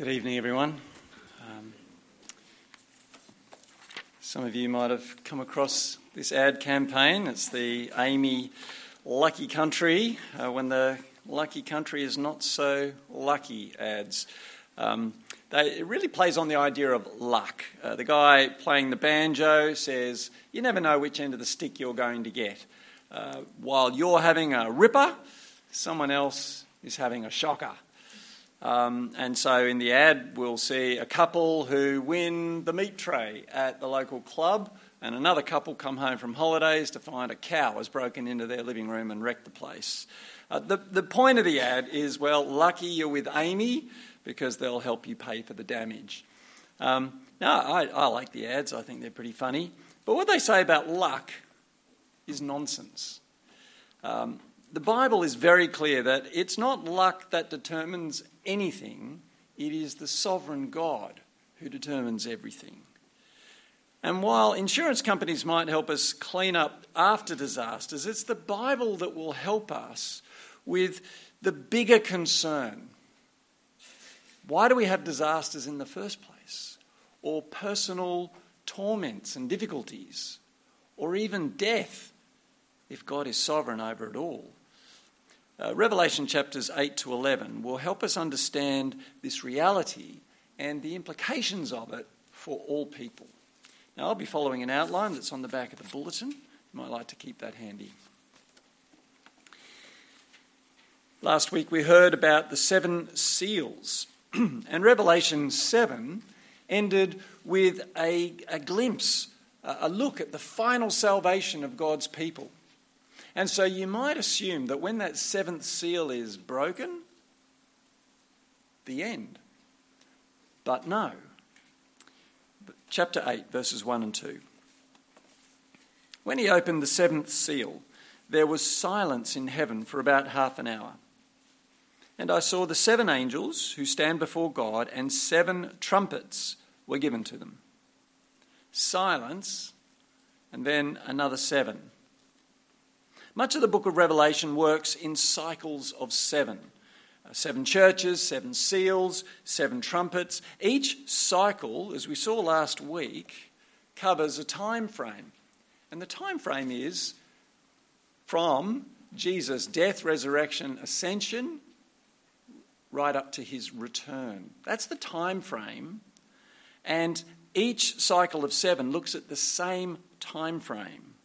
Good evening, everyone. Some of you might have come across this ad campaign. It's the Amy Lucky Country, when the lucky country is not so lucky ads. It really plays on the idea of luck. The guy playing the banjo says, you never know which end of the stick you're going to get. While you're having a ripper, someone else is having a shocker. And so in the ad, we'll see a couple who win the meat tray at the local club, and another couple come home from holidays to find a cow has broken into their living room and wrecked the place. The point of the ad is, well, lucky you're with Amy because they'll help you pay for the damage. I like the ads. I think they're pretty funny. But what they say about luck is nonsense. The Bible is very clear that it's not luck that determines anything, it is the sovereign God who determines everything. And while insurance companies might help us clean up after disasters, it's the Bible that will help us with the bigger concern. Why do we have disasters in the first place? Or personal torments and difficulties? Or even death, if God is sovereign over it all? Revelation chapters 8 to 11 will help us understand this reality and the implications of it for all people. Now, I'll be following an outline that's on the back of the bulletin. You might like to keep that handy. Last week we heard about the 7 seals, and Revelation 7 ended with a glimpse, a look at the final salvation of God's people. And so you might assume that when that 7th seal is broken, the end. But no. Chapter 8, verses 1 and 2. When he opened the 7th seal, there was silence in heaven for about half an hour. And I saw the 7 angels who stand before God, and 7 trumpets were given to them. Silence, and then another 7. Much of the book of Revelation works in cycles of 7. 7 churches, 7 seals, 7 trumpets. Each cycle, as we saw last week, covers a time frame. And the time frame is from Jesus' death, resurrection, ascension, right up to his return. That's the time frame. And each cycle of 7 looks at the same time frame.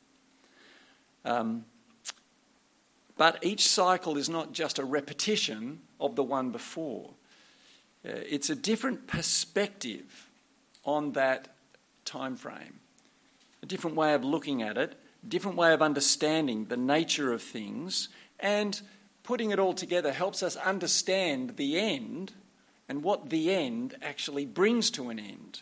But each cycle is not just a repetition of the one before. It's a different perspective on that time frame, a different way of looking at it, a different way of understanding the nature of things, and putting it all together helps us understand the end and what the end actually brings to an end.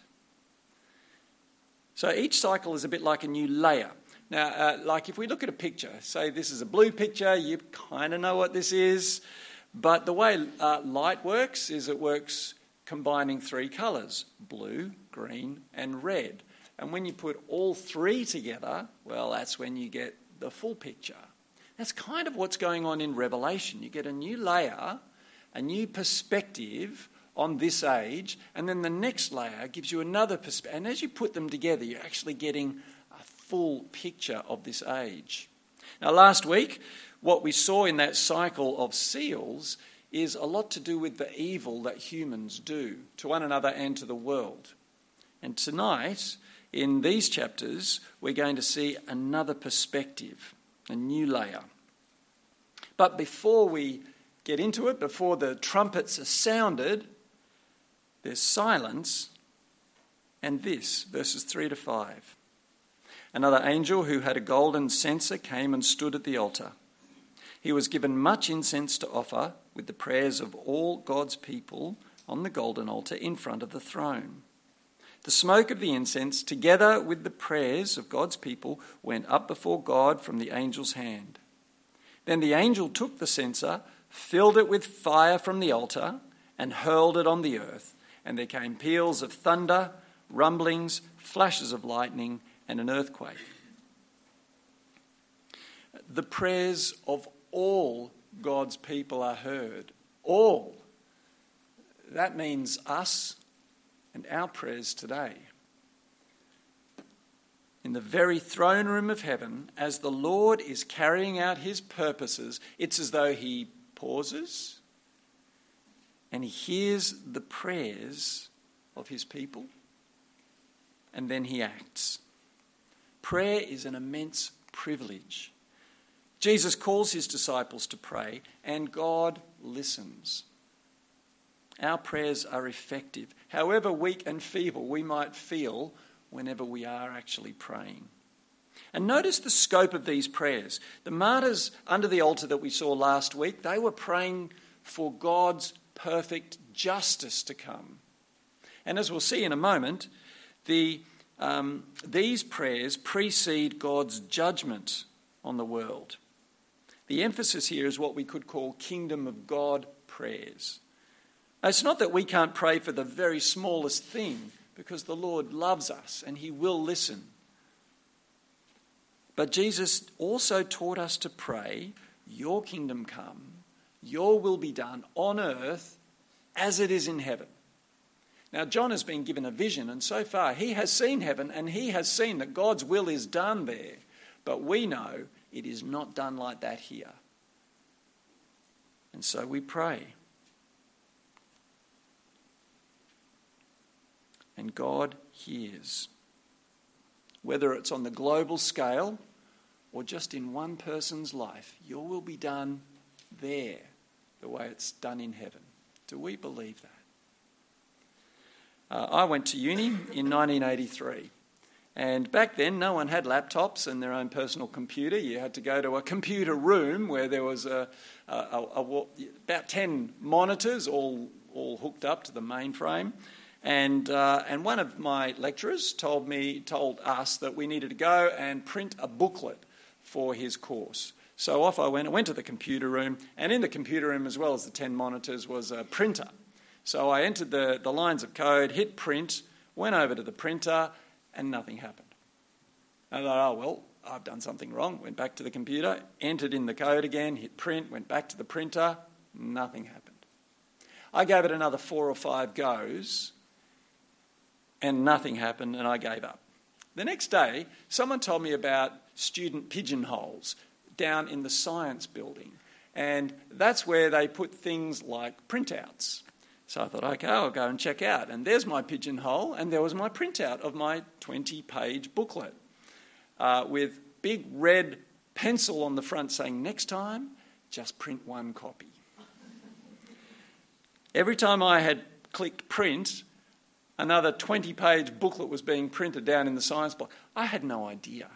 So each cycle is a bit like a new layer. Now, like if we look at a picture, say this is a blue picture, you kind of know what this is. But the way light works is it works combining 3 colours, blue, green and red. And when you put all 3 together, well, that's when you get the full picture. That's kind of what's going on in Revelation. You get a new layer, a new perspective on this age, and then the next layer gives you another perspective. And as you put them together, you're actually getting full picture of this age. Now, last week, what we saw in that cycle of seals is a lot to do with the evil that humans do to one another and to the world. And tonight, in these chapters, we're going to see another perspective, a new layer. But before we get into it, before the trumpets are sounded, there's silence, and this, verses 3 to 5. Another angel who had a golden censer came and stood at the altar. He was given much incense to offer with the prayers of all God's people on the golden altar in front of the throne. The smoke of the incense, together with the prayers of God's people, went up before God from the angel's hand. Then the angel took the censer, filled it with fire from the altar, and hurled it on the earth. And there came peals of thunder, rumblings, flashes of lightning, and an earthquake. The prayers of all God's people are heard. All. that means us and our prayers today. In the very throne room of heaven, as the Lord is carrying out his purposes, it's as though he pauses and he hears the prayers of his people, and then he acts. Prayer is an immense privilege. Jesus calls his disciples to pray, and God listens. Our prayers are effective, however weak and feeble we might feel whenever we are actually praying. And notice the scope of these prayers. The martyrs under the altar that we saw last week, they were praying for God's perfect justice to come. And as we'll see in a moment, these prayers precede God's judgment on the world. The emphasis here is what we could call kingdom of God prayers. It's not that we can't pray for the very smallest thing, because the Lord loves us and he will listen. But Jesus also taught us to pray, your kingdom come, your will be done on earth as it is in heaven. Now, John has been given a vision, and so far he has seen heaven and he has seen that God's will is done there. But we know it is not done like that here. And so we pray. And God hears. Whether it's on the global scale or just in one person's life, your will be done there the way it's done in heaven. Do we believe that? I went to uni in 1983. And back then, no one had laptops and their own personal computer. You had to go to a computer room where there was about 10 monitors all hooked up to the mainframe. And one of my lecturers told us that we needed to go and print a booklet for his course. So off I went. I went to the computer room, and in the computer room, as well as the 10 monitors, was a printer. So I entered the lines of code, hit print, went over to the printer, and nothing happened. I thought, oh, well, I've done something wrong. Went back to the computer, entered in the code again, hit print, went back to the printer, nothing happened. I gave it another 4 or 5 goes, and nothing happened, and I gave up. The next day, someone told me about student pigeonholes down in the science building, and that's where they put things like printouts. So I thought, okay, I'll go and check out. And there's my pigeonhole, and there was my printout of my 20-page booklet with big red pencil on the front saying, next time, just print 1 copy. Every time I had clicked print, another 20-page booklet was being printed down in the science block. I had no idea.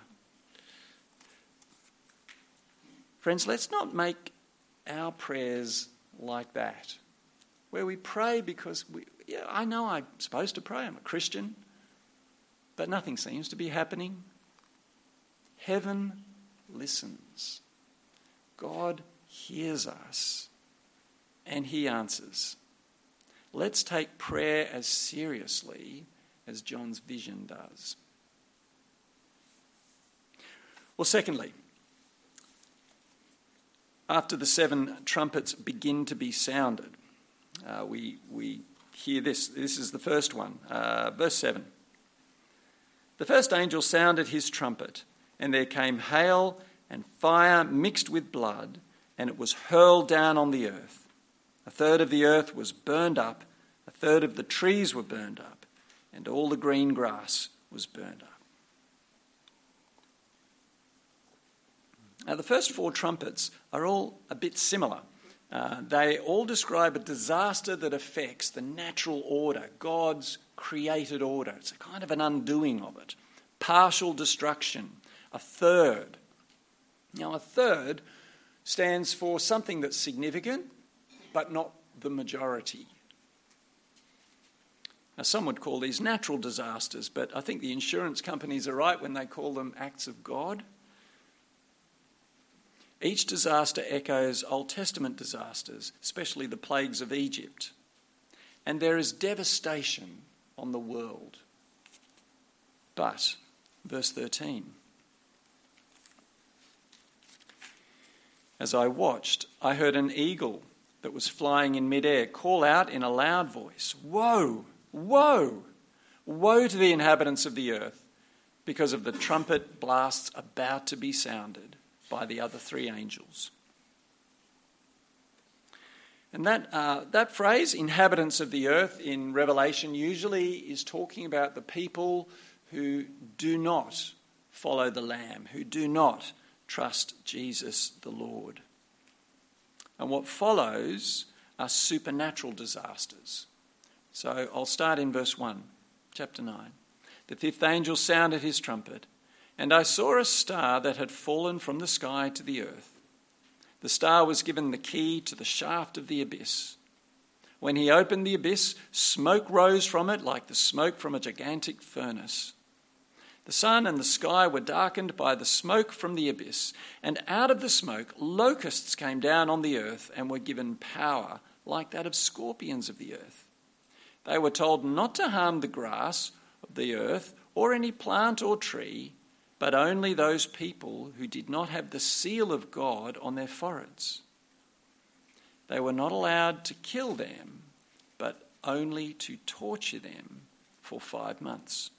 Friends, let's not make our prayers like that, where we pray because I know I'm supposed to pray, I'm a Christian, but nothing seems to be happening. Heaven listens. God hears us, and he answers. Let's take prayer as seriously as John's vision does. Well, secondly, after the 7 trumpets begin to be sounded, we hear this. This is the first one, verse 7. The first angel sounded his trumpet, and there came hail and fire mixed with blood, and it was hurled down on the earth. 1/3 of the earth was burned up, 1/3 of the trees were burned up, and all the green grass was burned up. Now, the first 4 trumpets are all a bit similar. They all describe a disaster that affects the natural order, God's created order. It's a kind of an undoing of it. Partial destruction. 1/3. Now, 1/3 stands for something that's significant, but not the majority. Now, some would call these natural disasters, but I think the insurance companies are right when they call them acts of God. Each disaster echoes Old Testament disasters, especially the plagues of Egypt. And there is devastation on the world. But, verse 13, as I watched, I heard an eagle that was flying in midair call out in a loud voice, "Woe, woe, woe to the inhabitants of the earth, because of the trumpet blasts about to be sounded by the other three angels." And that phrase, inhabitants of the earth, in Revelation usually is talking about the people who do not follow the Lamb, who do not trust Jesus the Lord. And what follows are supernatural disasters. So I'll start in verse 1, chapter 9. "The fifth angel sounded his trumpet, and I saw a star that had fallen from the sky to the earth. The star was given the key to the shaft of the abyss. When he opened the abyss, smoke rose from it like the smoke from a gigantic furnace. The sun and the sky were darkened by the smoke from the abyss, and out of the smoke locusts came down on the earth and were given power like that of scorpions of the earth. They were told not to harm the grass of the earth or any plant or tree, but only those people who did not have the seal of God on their foreheads. They were not allowed to kill them, but only to torture them for 5 months."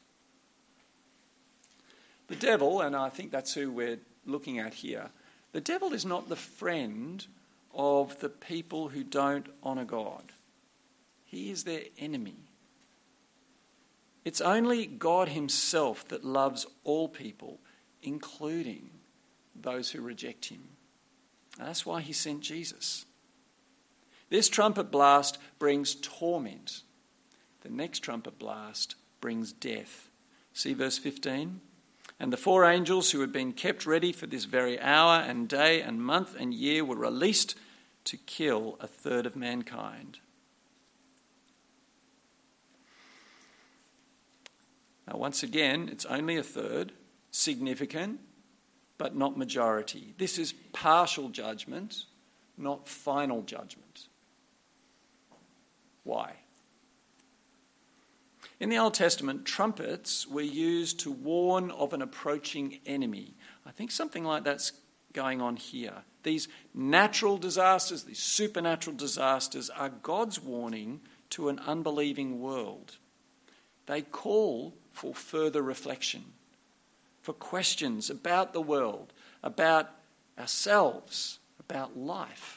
The devil, and I think that's who we're looking at here, the devil is not the friend of the people who don't honour God. He is their enemy. It's only God himself that loves all people, including those who reject him. And that's why he sent Jesus. This trumpet blast brings torment. The next trumpet blast brings death. See verse 15? "And the 4 angels who had been kept ready for this very hour and day and month and year were released to kill 1/3 of mankind." Now, once again, it's only 1/3, significant, but not majority. This is partial judgment, not final judgment. Why? In the Old Testament, trumpets were used to warn of an approaching enemy. I think something like that's going on here. These natural disasters, these supernatural disasters, are God's warning to an unbelieving world. They call for further reflection, for questions about the world, about ourselves, about life.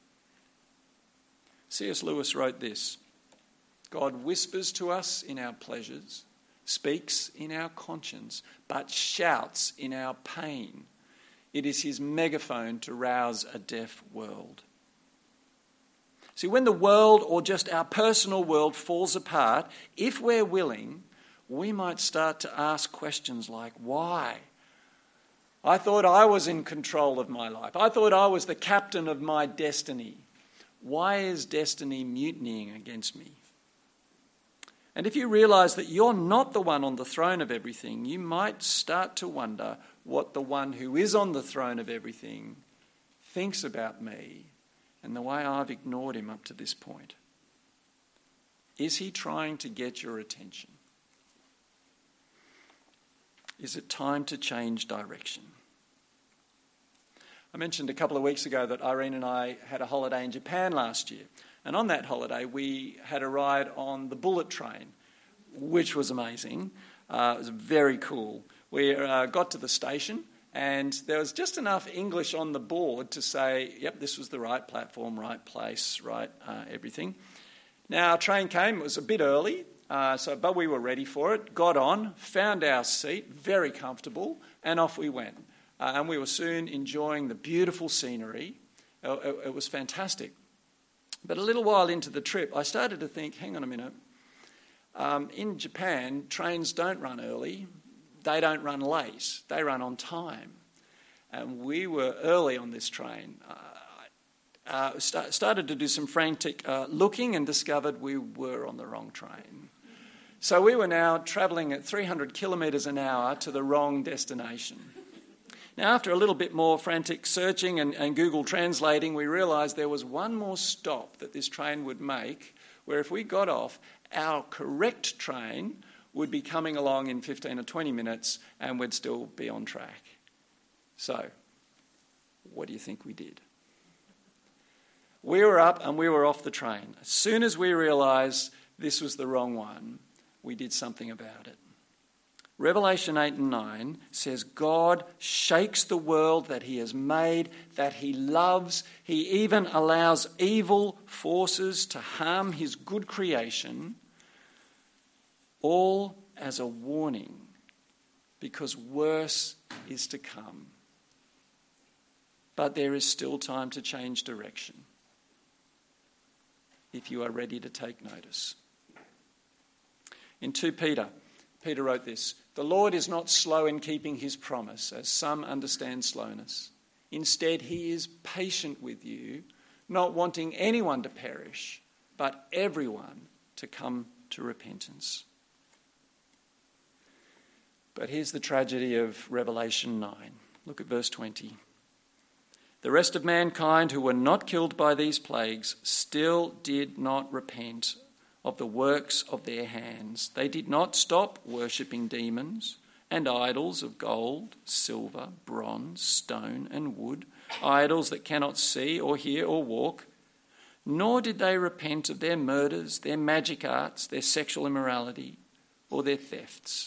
C.S. Lewis wrote this: "God whispers to us in our pleasures, speaks in our conscience, but shouts in our pain. It is his megaphone to rouse a deaf world." See, when the world, or just our personal world, falls apart, if we're willing, we might start to ask questions like, why? I thought I was in control of my life. I thought I was the captain of my destiny. Why is destiny mutinying against me? And if you realise that you're not the one on the throne of everything, you might start to wonder what the one who is on the throne of everything thinks about me and the way I've ignored him up to this point. Is he trying to get your attention? Is it time to change direction? I mentioned a couple of weeks ago that Irene and I had a holiday in Japan last year. And on that holiday, we had a ride on the bullet train, which was amazing. It was very cool. We got to the station, and there was just enough English on the board to say, yep, this was the right platform, right place, right everything. Now, our train came. It was a bit early, but we were ready for it. Got on, found our seat, very comfortable, and off we went. And we were soon enjoying the beautiful scenery. It was fantastic. But a little while into the trip, I started to think, hang on a minute. In Japan, trains don't run early. They don't run late. They run on time. And we were early on this train. Started to do some frantic looking and discovered we were on the wrong train. So we were now travelling at 300 kilometres an hour to the wrong destination. Now, after a little bit more frantic searching and Google translating, we realised there was one more stop that this train would make, where if we got off, our correct train would be coming along in 15 or 20 minutes and we'd still be on track. So, what do you think we did? We were up and we were off the train. As soon as we realised this was the wrong one, we did something about it. Revelation 8 and 9 says God shakes the world that he has made, that he loves. He even allows evil forces to harm his good creation, all as a warning, because worse is to come. But there is still time to change direction if you are ready to take notice. In 2 Peter, Peter wrote this: "The Lord is not slow in keeping his promise, as some understand slowness. Instead, he is patient with you, not wanting anyone to perish, but everyone to come to repentance." But here's the tragedy of Revelation 9. Look at verse 20. "The rest of mankind who were not killed by these plagues still did not repent of the works of their hands. They did not stop worshipping demons and idols of gold, silver, bronze, stone, and wood, idols that cannot see or hear or walk. Nor did they repent of their murders, their magic arts, their sexual immorality, or their thefts."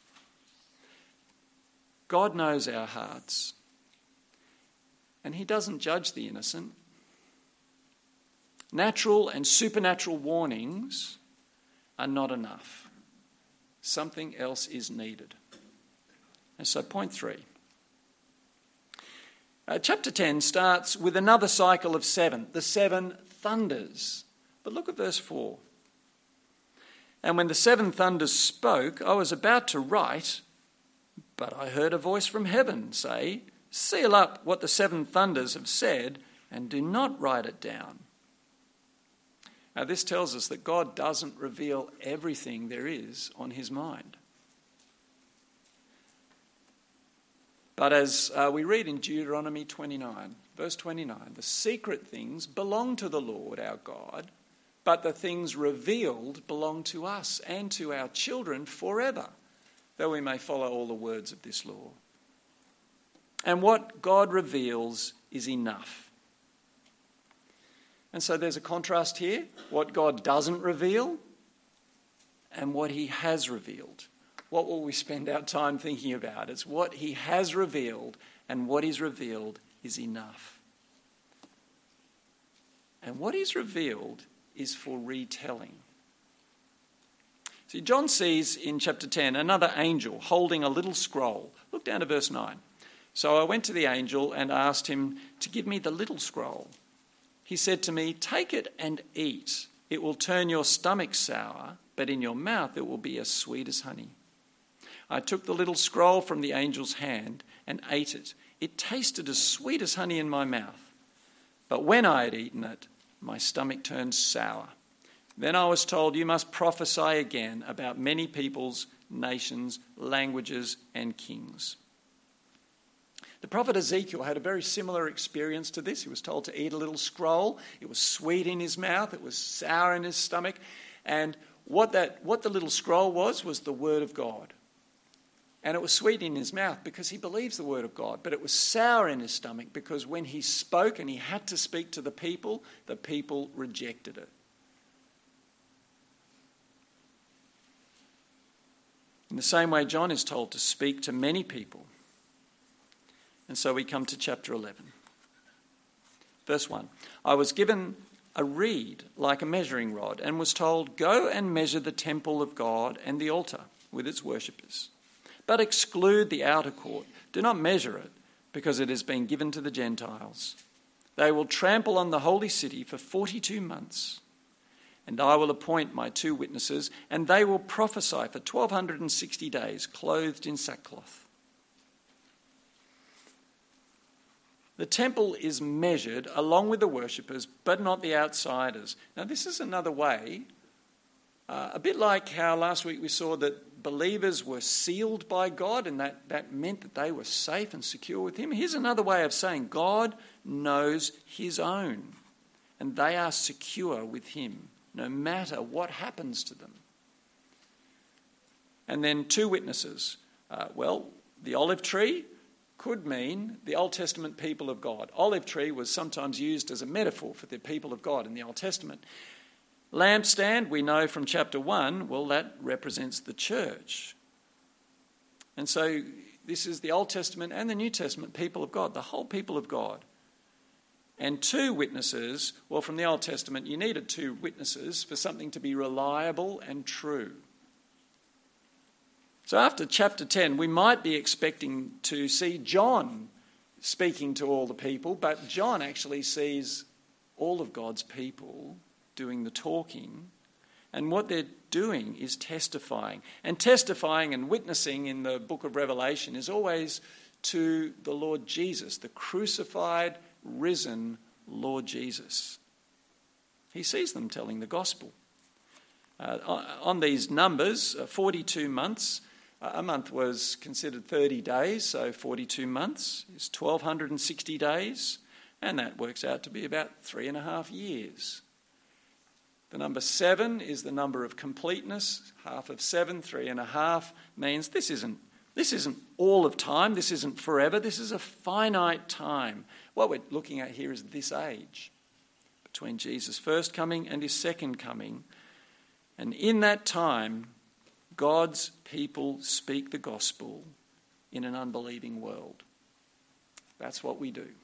God knows our hearts, and he doesn't judge the innocent. Natural and supernatural warnings are not enough. Something else is needed. And so point 3. Chapter 10 starts with another cycle of 7, the 7 thunders. But look at verse 4. "And when the 7 thunders spoke, I was about to write, but I heard a voice from heaven say, 'Seal up what the 7 thunders have said and do not write it down.'" Now this tells us that God doesn't reveal everything there is on his mind. But as we read in Deuteronomy 29, verse 29, "The secret things belong to the Lord our God, but the things revealed belong to us and to our children forever, that we may follow all the words of this law." And what God reveals is enough. And so there's a contrast here, what God doesn't reveal and what he has revealed. What will we spend our time thinking about? It's what he has revealed, and what he's revealed is enough. And what he's revealed is for retelling. See, John sees in chapter 10 another angel holding a little scroll. Look down to verse 9. "So I went to the angel and asked him to give me the little scroll. He said to me, 'Take it and eat. It will turn your stomach sour, but in your mouth it will be as sweet as honey.' I took the little scroll from the angel's hand and ate it. It tasted as sweet as honey in my mouth. But when I had eaten it, my stomach turned sour. Then I was told, 'You must prophesy again about many peoples, nations, languages, and kings.'" The prophet Ezekiel had a very similar experience to this. He was told to eat a little scroll. It was sweet in his mouth. It was sour in his stomach. And what the little scroll was the word of God. And it was sweet in his mouth because he believes the word of God. But it was sour in his stomach because when he spoke and he had to speak to the people rejected it. In the same way, John is told to speak to many people. And so we come to chapter 11. Verse 1. "I was given a reed like a measuring rod and was told, 'Go and measure the temple of God and the altar with its worshippers. But exclude the outer court. Do not measure it, because it has been given to the Gentiles. They will trample on the holy city for 42 months. And I will appoint my 2 witnesses, and they will prophesy for 1260 days, clothed in sackcloth.'" The temple is measured along with the worshippers, but not the outsiders. Now, this is another way, a bit like how last week we saw that believers were sealed by God, and that meant that they were safe and secure with him. Here's another way of saying God knows his own, and they are secure with him, no matter what happens to them. And then 2 witnesses. The olive tree could mean the Old Testament people of God. Olive tree was sometimes used as a metaphor for the people of God in the Old Testament. Lampstand, we know from chapter 1, well, that represents the church. And so this is the Old Testament and the New Testament people of God, the whole people of God. And two witnesses, well, from the Old Testament, you needed two witnesses for something to be reliable and true. So after chapter 10, we might be expecting to see John speaking to all the people, but John actually sees all of God's people doing the talking, and what they're doing is testifying. And testifying and witnessing in the book of Revelation is always to the Lord Jesus, the crucified, risen Lord Jesus. He sees them telling the gospel. On these numbers, 42 months, a month was considered 30 days, so 42 months is 1,260 days, and that works out to be about 3.5 years. The number 7 is the number of completeness. Half of 7, 3.5, means this isn't all of time, this isn't forever, this is a finite time. What we're looking at here is this age, between Jesus' first coming and his second coming. And in that time, God's people speak the gospel in an unbelieving world. That's what we do.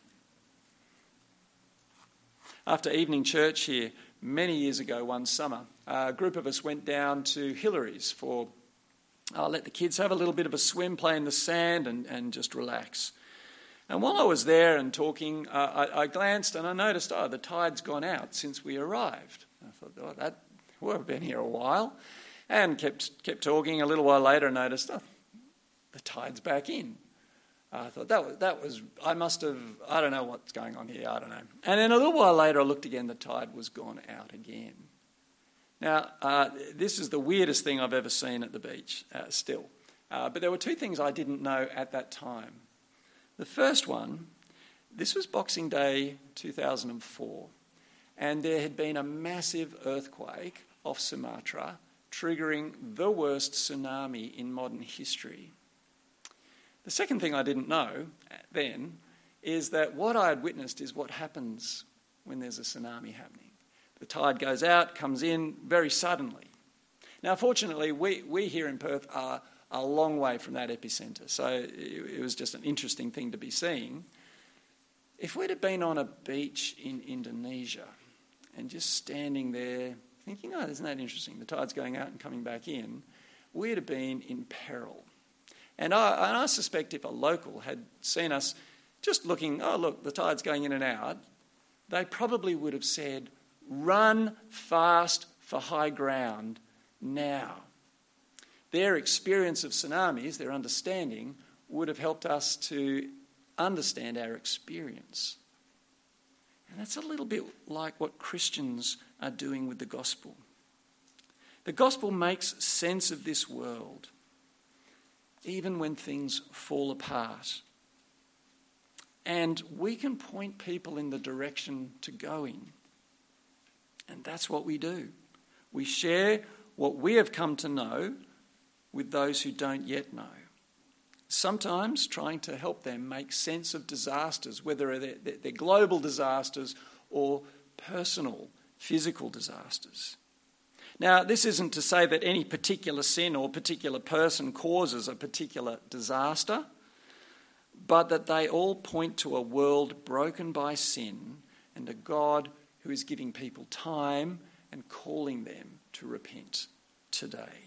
After evening church here, many years ago, one summer, a group of us went down to Hillary's for let the kids have a little bit of a swim, play in the sand and just relax. And while I was there and talking, I glanced and I noticed, the tide's gone out since we arrived. I thought, we've been here a while. And kept talking. A little while later, I noticed, the tide's back in. I thought, I don't know what's going on here, I don't know. And then a little while later, I looked again, the tide was gone out again. Now, this is the weirdest thing I've ever seen at the beach, still. But there were two things I didn't know at that time. The first one, this was Boxing Day 2004, and there had been a massive earthquake off Sumatra, triggering the worst tsunami in modern history. The second thing I didn't know then is that what I had witnessed is what happens when there's a tsunami happening. The tide goes out, comes in very suddenly. Now, fortunately, we here in Perth are a long way from that epicentre, so it was just an interesting thing to be seeing. If we'd have been on a beach in Indonesia and just standing there thinking, isn't that interesting? The tide's going out and coming back in. We'd have been in peril. And I suspect if a local had seen us just looking, look, the tide's going in and out, they probably would have said, run fast for high ground now. Their experience of tsunamis, their understanding, would have helped us to understand our experience. And that's a little bit like what Christians are doing with the gospel. The gospel makes sense of this world, even when things fall apart. And we can point people in the direction to go in. And that's what we do. We share what we have come to know with those who don't yet know. Sometimes trying to help them make sense of disasters, whether they're global disasters or personal, physical disasters. Now, this isn't to say that any particular sin or particular person causes a particular disaster, but that they all point to a world broken by sin and a God who is giving people time and calling them to repent today.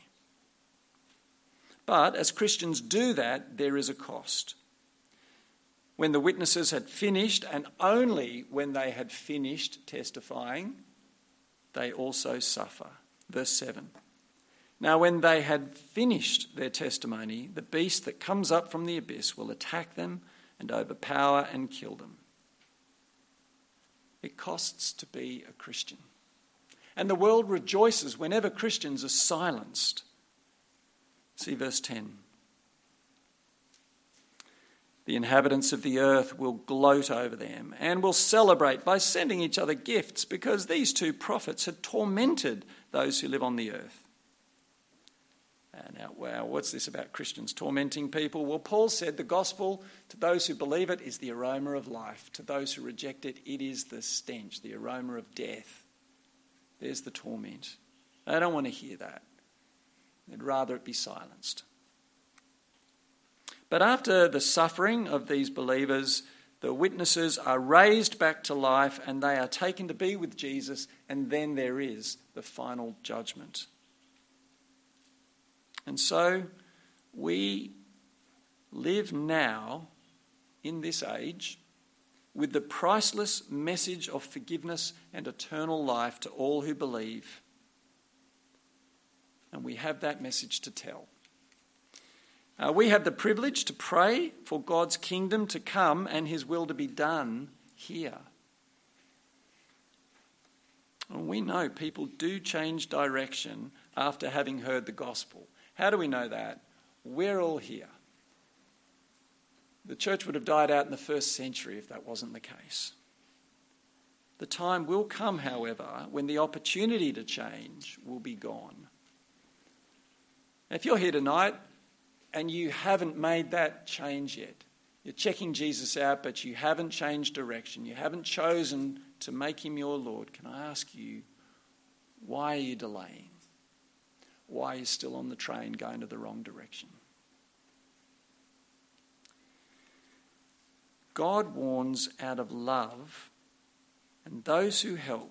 But as Christians do that, there is a cost. When the witnesses had finished, and only when they had finished testifying, they also suffer. Verse 7. Now when they had finished their testimony, the beast that comes up from the abyss will attack them and overpower and kill them. It costs to be a Christian. And the world rejoices whenever Christians are silenced. See verse 10. The inhabitants of the earth will gloat over them and will celebrate by sending each other gifts, because these two prophets had tormented those who live on the earth. Now, wow, what's this about Christians tormenting people? Well, Paul said the gospel, to those who believe it, is the aroma of life. To those who reject it, it is the stench, the aroma of death. There's the torment. They don't want to hear that. They'd rather it be silenced. But after the suffering of these believers, the witnesses are raised back to life and they are taken to be with Jesus, and then there is the final judgment. And so we live now in this age with the priceless message of forgiveness and eternal life to all who believe. And we have that message to tell. We have the privilege to pray for God's kingdom to come and his will to be done here. And we know people do change direction after having heard the gospel. How do we know that? We're all here. The church would have died out in the first century if that wasn't the case. The time will come, however, when the opportunity to change will be gone. If you're here tonight and you haven't made that change yet, you're checking Jesus out, but you haven't changed direction, you haven't chosen to make him your Lord, can I ask you, why are you delaying? Why are you still on the train going to the wrong direction? God warns out of love, and those who help,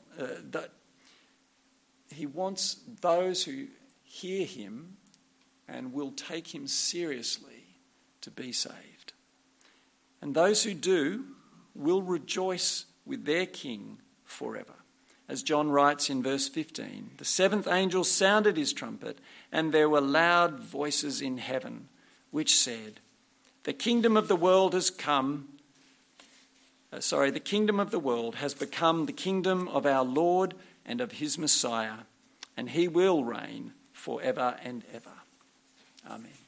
he wants those who hear him and will take him seriously to be saved. And those who do will rejoice with their King forever. As John writes in verse 15, the seventh angel sounded his trumpet, and there were loud voices in heaven, which said, the kingdom of the world has become the kingdom of our Lord and of his Messiah, and he will reign forever and ever. Amen.